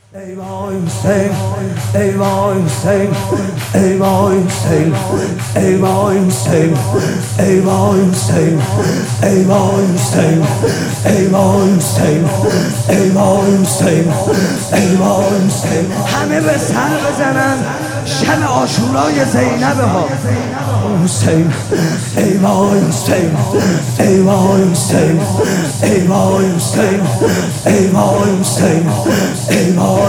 ای وای حسین، ای وای حسین، ای وای حسین، ای وای حسین، ای وای حسین، ای وای حسین، ای وای حسین، ای وای حسین، ای وای حسین. همه به سر بزنن شب عاشورای زینب ها. حسین، ای وای حسین، ای وای حسین، ای وای حسین، ای وای حسین، ای وای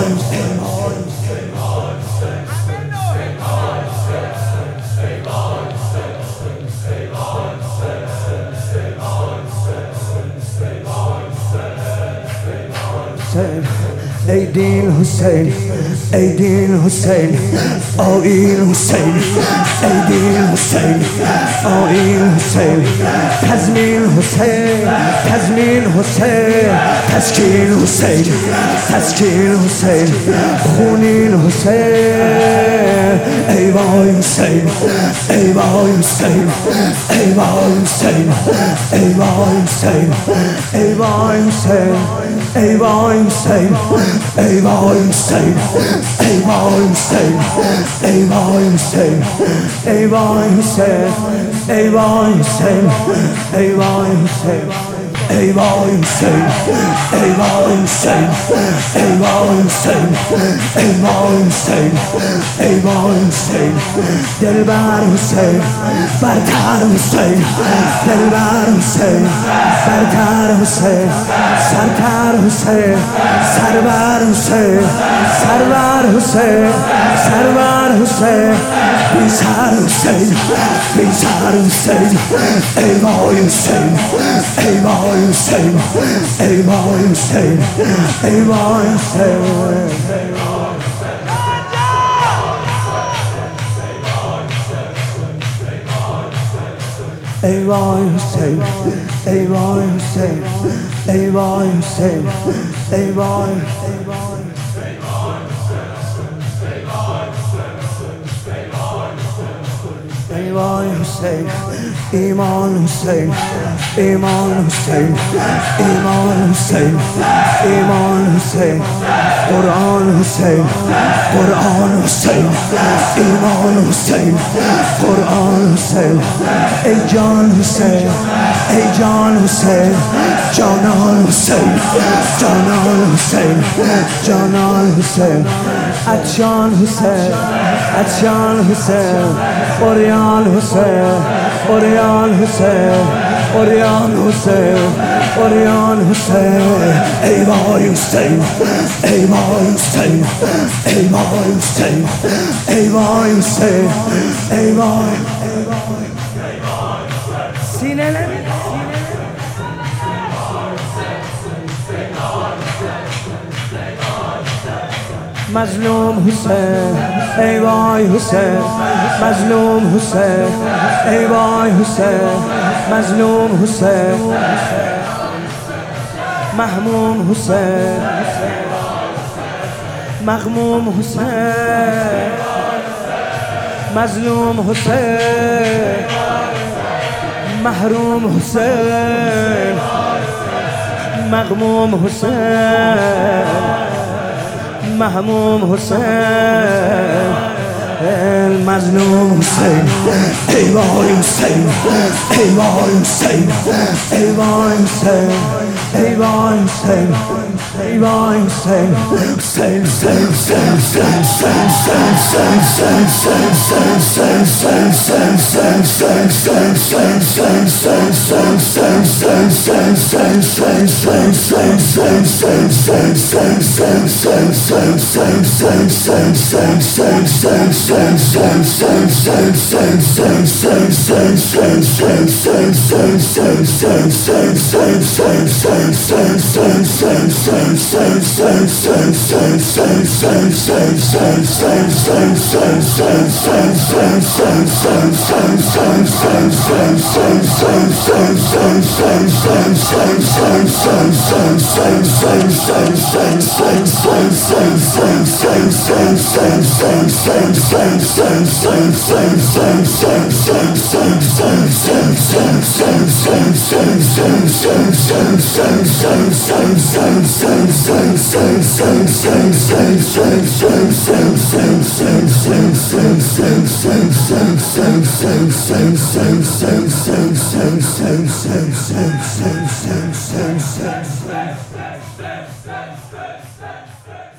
ای دین حسین، ای دین حسین، آیین حسین، ای دین حسین، آیین حسین، تضمین حسین، تضمین حسین، تسکین حسین، تسکین حسین، خونین حسین. ای وای حسین، ای وای حسین، ای وای حسین، ای وای حسین، ای وای حسین، ای وای حسین، ای وای حسین، ای وای حسین، ای وای حسین، ای وای حسین، ای وای حسین، ای وای حسین، ای وای حسین، ای وای حسین، ای وای حسین، ای وای حسین، ای وای حسین. دلبر حسین، برتر حسین، دلبر حسین، برتر حسین، سرتر حسین، سرور حسین، سرور حسین، سرور حسین، بی سر حسین، بی سر حسین. ای وای حسین، ای وای حسین، ای وای حسین، ای وای حسین. ای وای حسین، ای وای حسین، ای وای حسین، ای وای. ای وای حسین، ایمان حسین، ایمان حسین، ایمان حسین، ایمان حسین، قرآن حسین، قرآن حسین، ایمان حسین، قرآن حسین. ای جان حسین، ای جان حسین، جانان حسین، جانان حسین، جانان حسین. عطشان حسین، عطشان حسین، اوریان حسین، اوریان حسین، اوریان حسین، اوریان حسین. ای وای حسین، ای وای حسین، ای وای حسین، ای وای حسین، ای وای. سینه نمی مظلوم حسین، ای وای حسین، مظلوم حسین، ای وای حسین، مظلوم حسین، محموم حسین، مغموم حسین، مظلوم حسین، محروم حسین، مغموم حسین، محموم حسین، مظلوم حسین. ای وای حسین، ای وای حسین، ای وای حسین، ای وای حسین، ای وای حسین. حسین، حسین، حسین، حسین، حسین، حسین، Same.